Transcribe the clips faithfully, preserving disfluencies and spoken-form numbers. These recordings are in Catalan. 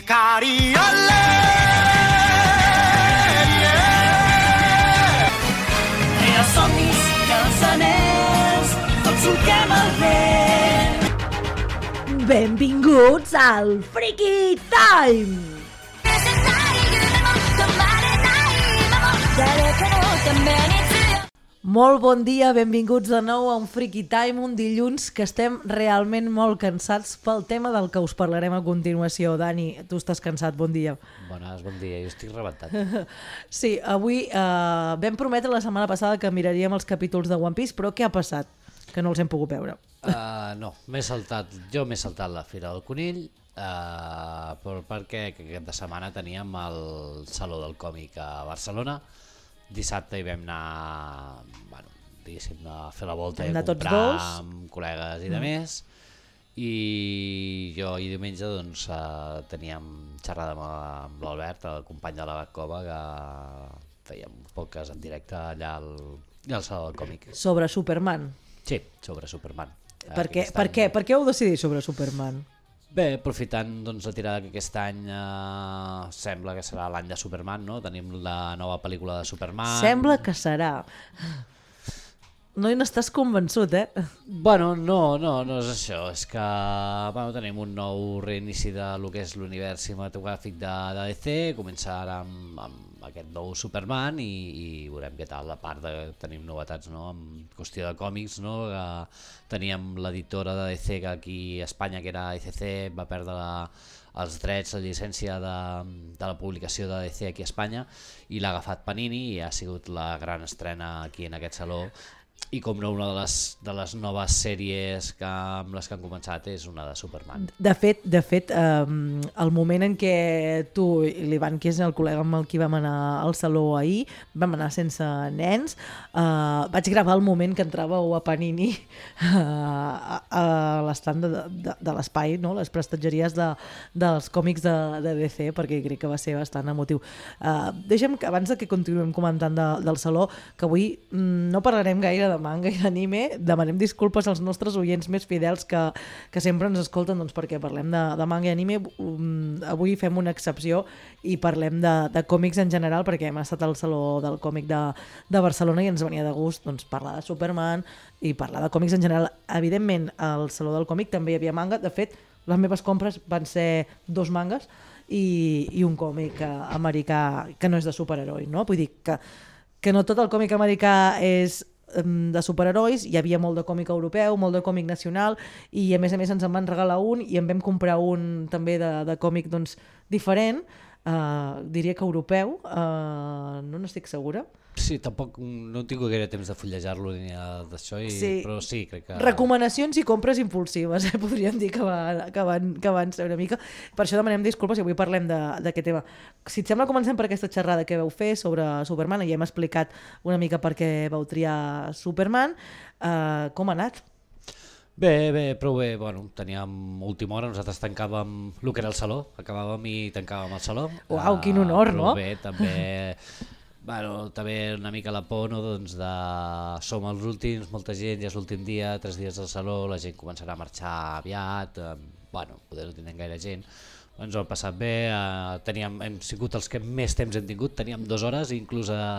Cariole, yeah. Tria somnis, cançoners, tots solquem el vent. Benvinguts al Freaky Time! Molt bon dia, benvinguts de nou a un Freaky Time, un dilluns que estem realment molt cansats pel tema del que us parlarem a continuació. Dani, tu estàs cansat, bon dia. Bones, bon dia, jo estic rebentat. Sí, avui eh, vam prometre la setmana passada que miraríem els capítols de One Piece, però què ha passat? Que no els hem pogut veure. Uh, no, m'he saltat, jo m'he saltat la Fira del Conill, uh, però perquè aquesta setmana teníem el Saló del Còmic a Barcelona. Dissabte hi vam anar, bueno, diguéssim, a fer la volta i a comprar amb col·legues i de més. I jo i diumenge doncs, uh, teníem xerrada amb, amb l'Albert, el company de la Cova, que fèiem podcast en directe allà al, al Saló del Còmic. Sobre Superman. Sí, sobre Superman. Per què, per, què, per què heu decidit sobre Superman? Bé, aprofitant doncs, la tirada que aquest any eh, sembla que serà l'any de Superman, no? Tenim la nova pel·lícula de Superman. Sembla que serà. No hi n'estàs convençut, eh? Bueno, no, no, no és això. És que bueno, tenim un nou reinici de lo que és l'univers cinematogràfic de, de D C. Comença ara amb, amb aquest nou Superman i, i veurem què tal. A part de tenim novetats, no? En qüestió de còmics, no? Que teníem l'editora de D C que aquí a Espanya, que era I C C, va perdre la, els drets, la llicència de, de la publicació de D C aquí a Espanya i l'ha agafat Panini i ha sigut la gran estrena aquí en aquest saló. I com no, una de les, de les noves sèries que, amb les que han començat és una de Superman. De fet, de fet um, el moment en què tu i l'Ivan, que és el col·lega amb el qui vam anar al saló ahir, vam anar sense nens, uh, vaig gravar el moment que entràveu a Panini uh, a, a l'estant de, de, de l'espai, no? Les prestatgeries de, dels còmics de, de D C, perquè crec que va ser bastant emotiu. Uh, deixa'm que abans de que continuem comentant de, del saló, que avui mm, no parlarem gaire de manga i d'anime, demanem disculpes als nostres oients més fidels que, que sempre ens escolten, doncs perquè parlem de, de manga i anime. Um, avui fem una excepció i parlem de, de còmics en general, perquè hem estat al Saló del Còmic de, de Barcelona i ens venia de gust doncs, parlar de Superman i parlar de còmics en general. Evidentment, al Saló del Còmic també hi havia manga. De fet, les meves compres van ser dos mangas i, i un còmic americà que no és de superheroi, no? Vull dir que, que no tot el còmic americà és de superherois, hi havia molt de còmic europeu, molt de còmic nacional i a més a més ens en van regalar un i en vam comprar un també de, de còmic doncs, diferent, uh, diria que europeu, uh, no n'estic segura. Sí, tampoc no tinc gaire temps de fullejar-lo ni d'això, i... sí. Però sí, crec que... Recomanacions i compres impulsives, eh? Podríem dir que, va, que, van, que van ser una mica. Per això demanem disculpes i avui parlem d'aquest tema. Si et sembla, comencem per aquesta xerrada que vau fer sobre Superman, i ja hem explicat una mica per què vau triar Superman. Uh, com ha anat? Bé, bé, prou bé. Bueno, teníem última hora, nosaltres tancàvem el que era el saló, acabàvem i tancàvem el saló. Uau, quin honor, uh, no? Bé, també... Bueno, també una mica la por, no? Doncs de... som els últims, molta gent, ja és l'últim dia, tres dies al saló, la gent començarà a marxar aviat, eh, bueno, poder no tindrem gaire gent, ens ho hem passat bé, eh, teníem, hem sigut els que més temps hem tingut, teníem dues hores, inclús a,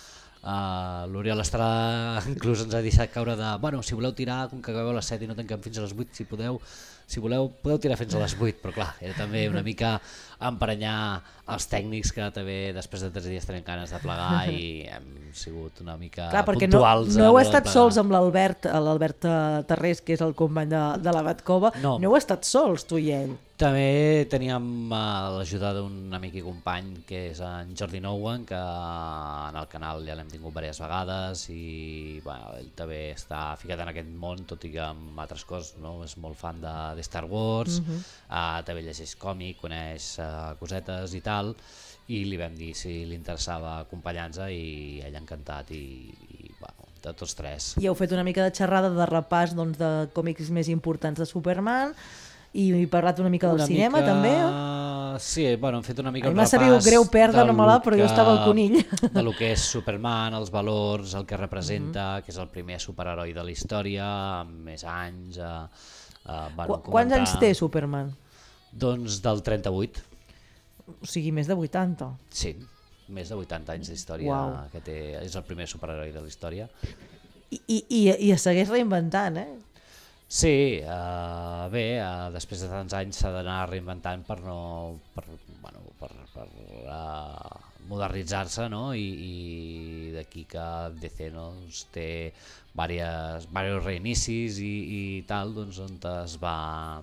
a l'Oriol Estrada inclús ens ha deixat caure de, bueno, si voleu tirar, com que acabeu a les set i no tanquem fins a les vuit, si podeu, si voleu, podeu tirar fins a les vuit, però clar, era també una mica emprenyar els tècnics que també després de tres dies tenen ganes de plegar i hem sigut una mica clar, puntuals. No, no heu estat sols amb l'Albert, l'Albert Tarrés, que és el company de, de la Batcova, no. no heu estat sols tu i ell. També teníem uh, l'ajuda d'un amic i company que és en Jordi Nouen, que en el canal ja l'hem tingut diverses vegades i bueno, ell també està ficat en aquest món, tot i que amb altres coses, no? És molt fan de, de Star Wars, uh-huh. uh, també llegeix còmic, coneix uh, cosetes i tal, i li vam dir si li interessava acompanyar-nos i ell ha encantat i, i bueno, de tots tres. I heu fet una mica de xerrada de repàs doncs, de còmics més importants de Superman, i he parlat una mica del una cinema mica... també? Sí, bueno, hem fet una mica un repàs. M'ha sabut greu perdre-me-la, però jo estava al Conill. De lo que és Superman, els valors, el que representa, mm-hmm. que és el primer superheroi de la història, amb més anys... Eh, eh, Qu- Quants anys té Superman? Doncs del trenta-vuit. O sigui, més de vuitanta. Sí, més de vuitanta anys d'història Uau. que té, és el primer superheroi de la història. I, i, i, i es segueix reinventant, eh? Sí, uh, bé, uh, després de tants anys s'ha d'anar reinventant per no per, bueno, per, per uh, modernitzar-se, no? I, i d'aquí que D C no, doncs, té diversos, diversos reinicis i, i tal, doncs on es va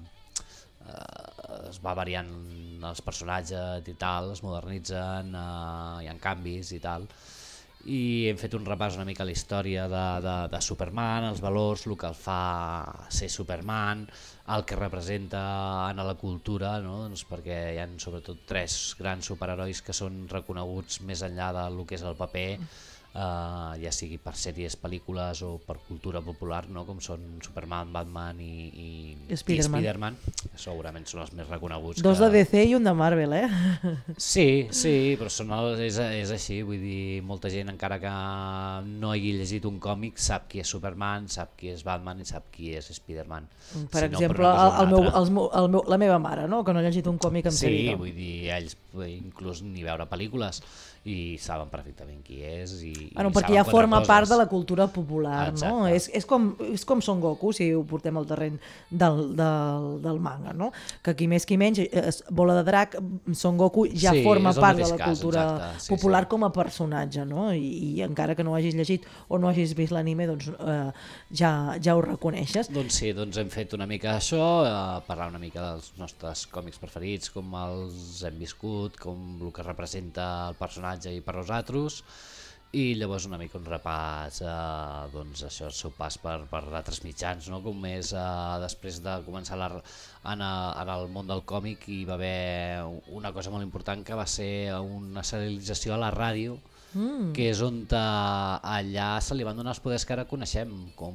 uh, es va variant els personatges i tal, es modernitzen, uh, hi ha canvis i tal. I hem fet un repàs una mica a la història de, de, de Superman, els valors, el que el fa ser Superman, el que representa en la cultura, no? Doncs perquè hi ha sobretot tres grans superherois que són reconeguts més enllà del que és el paper, Uh, ja sigui per sèries, pel·lícules o per cultura popular, no? Com són Superman, Batman i, i, I Spiderman. i Spiderman, que segurament són els més reconeguts. Dos que... de D C i un de Marvel, eh? Sí, sí, però són el, és, és així, vull dir, molta gent encara que no hagi llegit un còmic sap qui és Superman, sap qui és Batman i sap qui és Spiderman. Per si exemple, no, per el, el meu, el meu, el meu, la meva mare, no? Que no ha llegit un còmic en sí, sèrie. vull dir, ells inclús ni veure pel·lícules i saben perfectament qui és i, Bueno, i perquè saben ja forma coses. part de la cultura popular, Exacte. no? És, és, com, és com Son Goku, si ho portem al terreny del, del, del manga, no? Que qui més qui menys, es, Bola de Drac, Son Goku ja Sí, forma és el part de mateix la cas, cultura exacte, sí, popular sí. com a personatge, no? I, i encara que no ho hagis llegit o no hagis vist l'anime, doncs eh, ja, ja ho reconeixes. Doncs sí, doncs hem fet una mica això, eh, parlar una mica dels nostres còmics preferits, com els hem viscut, com el que representa el personatge i per nosaltres, i llavors una mica un repàs, eh, doncs això, el seu pas per, per altres mitjans, no? Com és eh, després de començar la, en, a, en el món del còmic hi va haver una cosa molt important que va ser una serialització a la ràdio, mm. que és on eh, allà se li van donar els poders que ara coneixem, com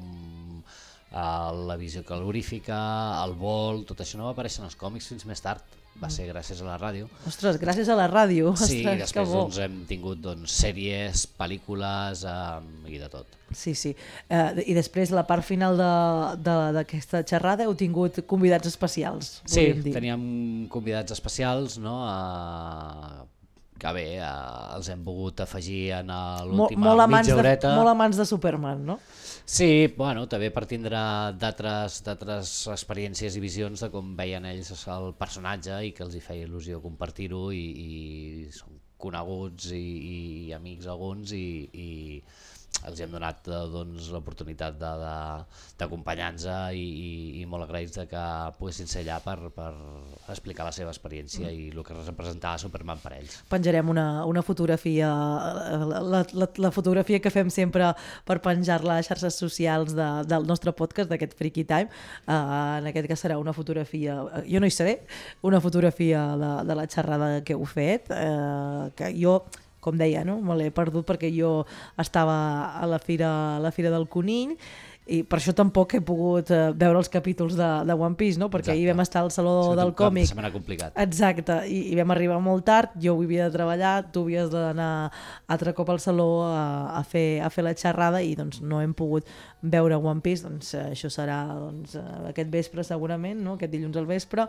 eh, la visió calorífica, el vol, tot això no va aparèixer en els còmics fins més tard. Va ser gràcies a la ràdio. Ostres, gràcies a la ràdio. Sí, Ostres, i després doncs, hem tingut doncs, sèries, pel·lícules eh, i de tot. Sí, sí. Uh, I després, la part final d'aquesta xerrada, heu tingut convidats especials. Sí, dir. teníem convidats especials, no? Uh, que bé, uh, els hem volgut afegir en l'última mitja horeta. Molt amants de Superman, no? Sí, bueno, també per tindre d'altres experiències i visions de com veien ells el personatge i que els hi feia il·lusió compartir-ho i, i són coneguts i, i amics alguns i, i els hem donat doncs, l'oportunitat d'acompanyar-nos i, i, i molt agraïts de que poguessin ser allà per, per explicar la seva experiència mm. i el que representava Superman per ells. Penjarem una, una fotografia, la, la, la fotografia que fem sempre per penjar-la a xarxes socials de, del nostre podcast, d'aquest Freaky Time. Uh, en aquest cas serà una fotografia, jo no hi seré, una fotografia de, de la xerrada que heu fet, uh, que jo... com deia, no? Me l'he perdut perquè jo estava a la fira, a la fira del Conill i per això tampoc he pogut uh, veure els capítols de, de One Piece, no? Perquè ahir vam estar al Saló sí, del Còmic. Se m'ha complicat. Exacte, i, i vam arribar molt tard, jo havia de treballar, tu havies d'anar altre cop al Saló a, a, fer, a fer la xerrada i doncs no hem pogut veure One Piece, doncs això serà doncs, aquest vespre segurament, no? Aquest dilluns al vespre,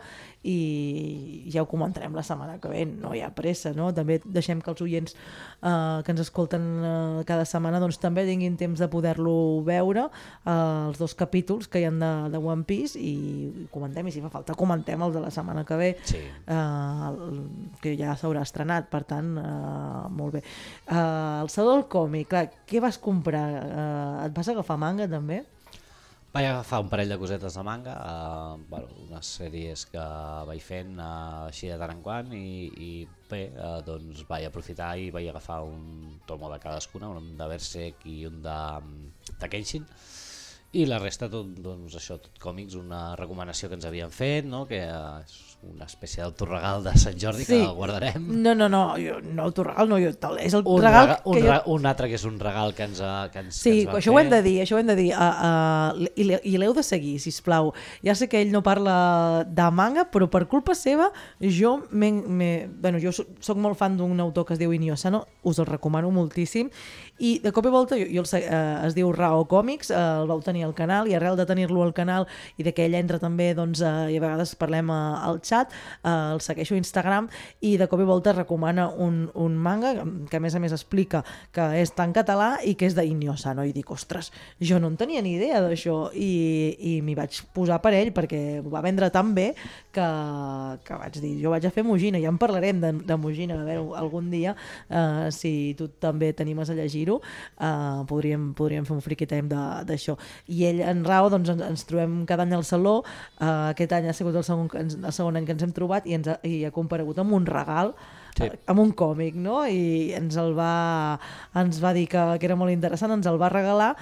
i ja ho comentarem la setmana que ve, no hi ha pressa, no? També deixem que els oients eh, que ens escolten eh, cada setmana doncs també tinguin temps de poder-lo veure, eh, els dos capítols que hi ha de, de One Piece, i comentem, i si fa falta comentem el de la setmana que ve, sí. eh, que ja s'haurà estrenat, per tant, eh, molt bé. Eh, el Saló del Còmic, clar, què vas comprar? Eh, et vas agafar manga també? Vaig agafar un parell de cosetes de manga, uh, bueno, unes sèries que vaig fent uh, així de tant en quant i, i bé, uh, doncs vaig aprofitar i vaig agafar un tomo de cadascuna, un de Berserk i un de, de Kenshin, i la resta tot, doncs això, tot còmics, una recomanació que ens havien fet, no? Que uh, és una espècie d'autoregal de Sant Jordi, sí. Que el guardarem. No, no, no, jo, no autoregal, no, jo, és el un regal rega, un, que jo... un altre que és un regal que ens, que ens, sí, que ens van això fer. ho hem de dir, això ho hem de dir, uh, uh, i, i l'heu de seguir, sisplau. Ja sé que ell no parla de manga, però per culpa seva, jo, me, me, bueno, jo soc molt fan d'un autor que es diu Inio Asano, us el recomano moltíssim, i de cop i volta, jo, jo el, uh, es diu Rao Comics, uh, el vau tenir al canal, i arrel de tenir-lo al canal, i de que ell entra també, doncs, uh, i a vegades parlem uh, al xat, enganxat, uh, el segueixo a Instagram i de cop i volta recomana un, un manga que a més a més explica que és tan català i que és d'Inio Asano, i dic, ostres, jo no en tenia ni idea d'això, i, i m'hi vaig posar per ell perquè ho va vendre tan bé que, que vaig dir, jo vaig a fer Mujina, ja en parlarem de, de Mujina, a veure, algun dia, uh, si tu també t'animes a llegir-ho, uh, podríem, podríem fer un friki time d'això. I ell, en Rao, doncs ens, ens trobem cada any al saló, uh, aquest any ha sigut el segon, el segon any que ens hem trobat i, ens ha, i ha comparegut amb un regal, sí. amb un còmic, no? I ens el va, ens va dir que, que era molt interessant, ens el va regalar.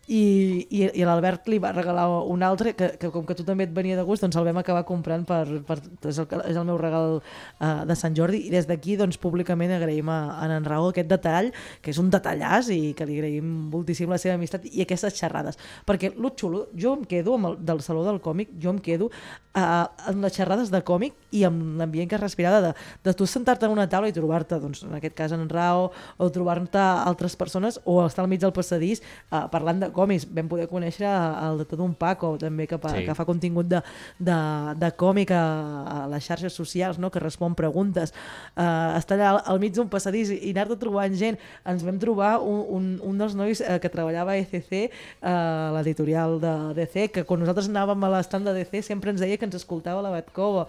I, i, i l'Albert li va regalar un altre que, que com que tu també et venia de gust, doncs el vam acabar comprant per, per és, el, és el meu regal uh, de Sant Jordi, i des d'aquí doncs públicament agraïm a, a en Raül aquest detall, que és un detallàs i que li agraïm moltíssim la seva amistat i aquestes xerrades, perquè lo xulo, jo em quedo amb el, del Saló del Còmic, jo em quedo uh, amb les xerrades de còmic i amb l'ambient que es respirava de, de tu sentar-te en una taula i trobar-te, doncs en aquest cas en Raül, o trobar-te altres persones o estar al mig del passadís uh, parlant de còmics. Vam poder conèixer el de tot un Paco també que, pa, sí. que fa contingut de, de, de còmic a, a les xarxes socials, no? Que respon preguntes, uh, estar allà al, al mig d'un passadís i anar-te trobant gent. Ens vam trobar un, un, un dels nois uh, que treballava a E C C, uh, l'editorial de D C, que quan nosaltres anàvem a l'estand de D C sempre ens deia que ens escoltava a la Batcova.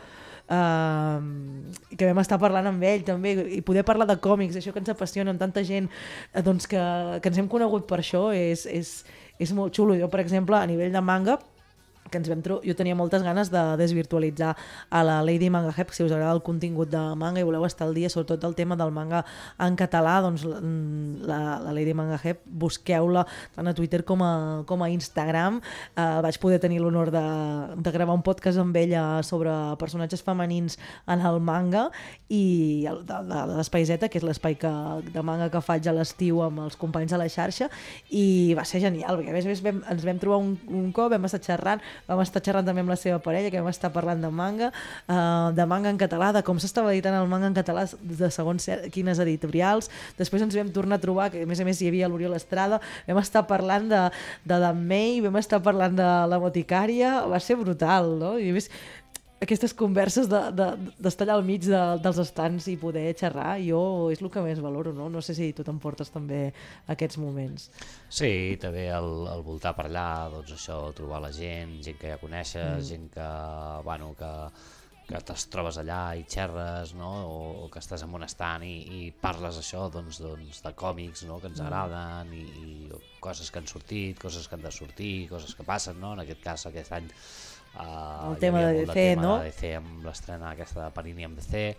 Uh, que vam estar parlant amb ell també, i poder parlar de còmics, això que ens apassiona amb tanta gent, uh, doncs que, que ens hem conegut per això és, és, és molt xulo. Jo, per exemple, a nivell de manga, que ens vam tro... jo tenia moltes ganes de desvirtualitzar a la Lady Manga Hep, si us agrada el contingut de manga i voleu estar al dia, sobretot el tema del manga en català, doncs la, la Lady Manga Hep, busqueu-la tant a Twitter com a, com a Instagram. Uh, vaig poder tenir l'honor de, de gravar un podcast amb ella sobre personatges femenins en el manga, i el, de, de, de l'Espai Zeta, que és l'espai que, de manga que faig a l'estiu amb els companys de la xarxa, i va ser genial, perquè a més a més vam, ens vam trobar un, un cop, vam estar xerrant, vam estar xerrant també amb la seva parella, que vam estar parlant de manga, uh, de manga en català, de com s'estava editant el manga en català de segons quines editorials. Després ens vam tornar a trobar, que a més a més hi havia l'Oriol Estrada, vam estar parlant de, de Dan May, vam estar parlant de la Boticària, va ser brutal, no? I a més, aquestes converses d'estar de, de, allà al mig de, dels estants i poder xerrar, jo és el que més valoro, no? No sé si tu t'emportes també aquests moments. Sí, també el, el voltar per allà, doncs això, trobar la gent, gent que ja coneixes, mm. gent que, bueno, que, que te'ls trobes allà i xerres, no? O, o que estàs en un estant i, i parles això, doncs, doncs, de còmics, no? Que ens agraden, i, i coses que han sortit, coses que han de sortir, coses que passen, no? En aquest cas, aquest any Uh, el tema de D C, no? De D C, amb l'estrena aquesta de Panini amb D C,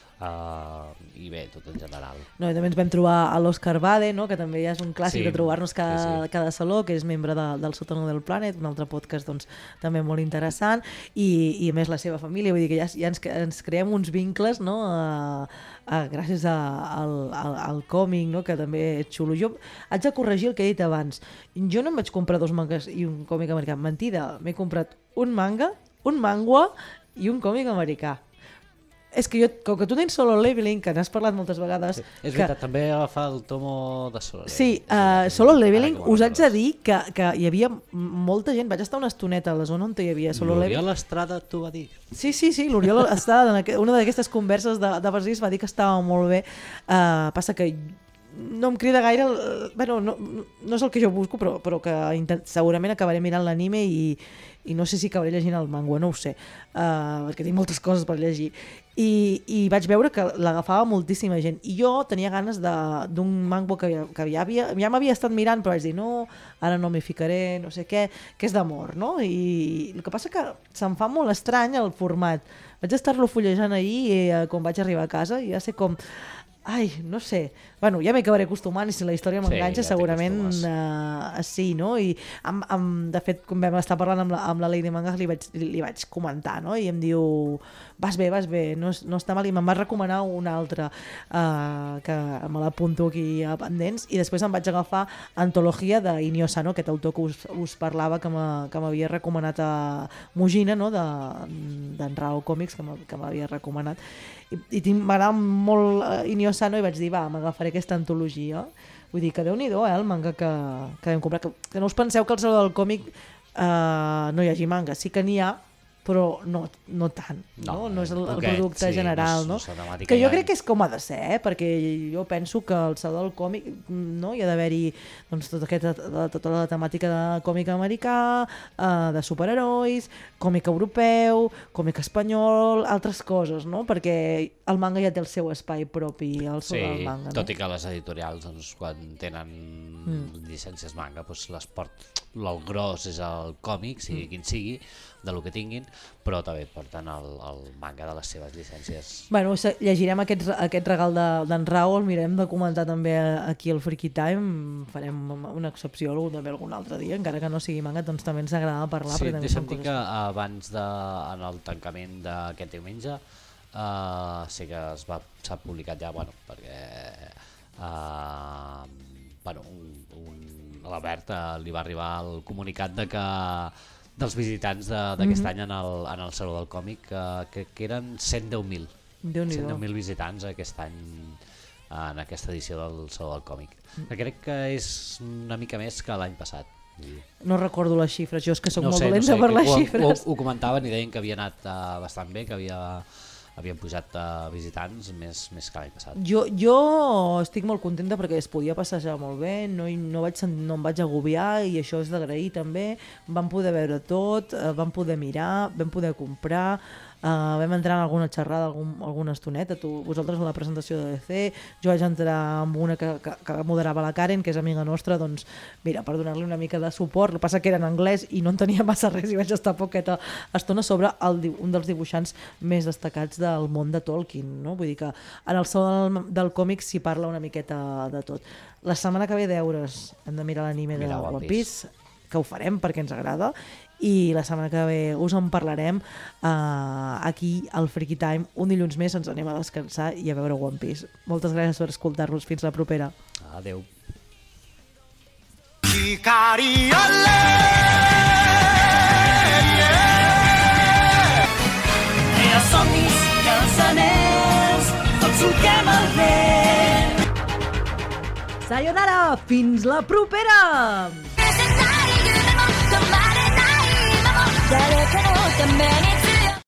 uh, i bé, tot en general. No, i també ens vam trobar a l'Òscar Bade, no? Que també ja és un clàssic, sí, de trobar-nos cada, sí, sí. cada saló, que és membre de, del Sótano del Planet, un altre podcast doncs, també molt interessant, i, i a més la seva família, vull dir que ja, ja ens, ens creem uns vincles, no? Uh, uh, gràcies a, al, al, al còmic, no? Que també és xulo. Jo haig de corregir el que he dit abans. Jo no em vaig comprar dos mangas i un còmic americà. Mentida, m'he comprat un manga, un mangua i un còmic americà. És que jo, com que tu tens Solo Leveling, que n'has parlat moltes vegades... Sí, és que... veritat, també agafar el tomo de Solo Leveling. Sí, uh, Solo Leveling, us haig de dir que, que hi havia molta gent, vaig estar una estoneta a la zona on hi havia Solo Leveling. L'Oriol Estrada t'ho va dir. Sí, sí, sí, l'Oriol Estrada, en una d'aquestes converses de, de Basís, va dir que estava molt bé. Uh, passa que no em crida gaire, bueno, no, no és el que jo busco, però, però que intent, segurament acabaré mirant l'anime i, i no sé si acabaré llegint el manga, no ho sé, uh, perquè tinc moltes coses per llegir. I, i vaig veure que l'agafava moltíssima gent, i jo tenia ganes d'un manga que, que ja havia, ja m'havia estat mirant, però vaig dir, no, ara no m'hi ficaré, no sé què, que és d'amor, no? I el que passa que se'm fa molt estrany el format. Vaig estar-lo fullejant ahir i, eh, quan vaig arribar a casa, i ja sé com... Ai, no sé. Bueno, ja m'hi acabaré acostumant, i si la història m'enganxa, sí, ja segurament uh, sí, no? I amb, amb, de fet, com vam estar parlant amb la, amb la Lady Mangas, li vaig, li, li vaig comentar, no? I em diu, vas bé, vas bé, no, no està mal, i me'n va recomanar una altra uh, que me l'apunto aquí a pendents, i després em vaig agafar Antologia d'Inio Asano, aquest autor que us, us parlava, que m'havia recomanat a Mujina, no? d'en Rao Comics, que m'havia recomanat, i, i m'agrada molt uh, Inio Asano, i vaig dir, va, m'agafaré aquesta antologia. Vull dir que Déu-n'hi-do, eh, el manga que, que vam comprar. Que, que no us penseu que al Saló del Còmic uh, no hi hagi manga. Sí que n'hi ha, però no, no tant, no? No, No és el, el poquet, producte sí, general, no no? és- no és la temàtica Que jo ja- crec que és com ha de ser, eh? Perquè jo penso que al Saló del Còmic, no? Hi ha d'haver-hi doncs, tota, aquesta, tota la temàtica de còmic americà, eh, de superherois, còmic europeu, còmic espanyol, altres coses, no? Perquè el manga ja té el seu espai propi al Sí, Saló del Manga, no? tot i que les editorials, doncs, quan tenen Mm. llicències manga, doncs l'esport, el gros és el còmic, sigui Mm. quin sigui, de lo que tinguin, però també porten el, el manga de les seves llicències. Bueno, se- llegirem aquest, aquest regal de- d'en Raül, mirem de comentar també aquí al Freaky Time, farem una excepció algun, també algun altre dia, encara que no sigui manga, doncs també ens agrada parlar. Sí, perquè també deixa'm són dir coses- que abans de, en el tancament d'aquest diumenge uh, sí que es va, s'ha publicat ja, bueno, perquè uh, bueno, un, un, a la Berta li va arribar el comunicat de que dels visitants de- d'aquest Mhm. any en el, en el Saló del Còmic, que crec que eren cent deu mil Déu-n'hi-do. cent deu mil visitants aquest any en aquesta edició del Saló del Còmic, que crec que és una mica més que l'any passat. Vull dir, No recordo les xifres, jo és que sóc no molt sé, no dolenta sé, per que les ho, xifres. Ho, ho comentaven i deien que havia anat uh, bastant bé, que havia, havien pujat uh, visitants més, més que l'any passat. Jo, jo estic molt contenta perquè es podia passejar molt bé, no, hi- no, vaig, sen- no em vaig agobiar i això és d'agrair també. Vam poder veure tot, eh, vam poder mirar, vam poder comprar, eh, vam entrar en alguna xerrada algun, alguna estoneta, tu, vosaltres en la presentació de D C, jo vaig entrar amb una que, que, que moderava la Karen, que és amiga nostra, doncs mira, per donar-li una mica de suport, el que passa que era en anglès i no entenia massa res i vaig estar poqueta estona sobre el, di- un dels dibuixants més destacats del món de Tolkien, no? Vull dir que en el Saló del, del còmic s'hi parla una miqueta de tot. La setmana que ve deures hem de mirar l'anime de Mirar One One Piece, que ho farem perquè ens agrada, i la setmana que ve us en parlarem uh, aquí al Freaky Time. Un dilluns més ens anem a descansar i a veure One Piece. Moltes gràcies per escoltar-nos. Fins la propera. Adeu. 光あれ Rere somnis i els anells, tots toquem el vent. Sayonara! Fins la propera! 誰かのために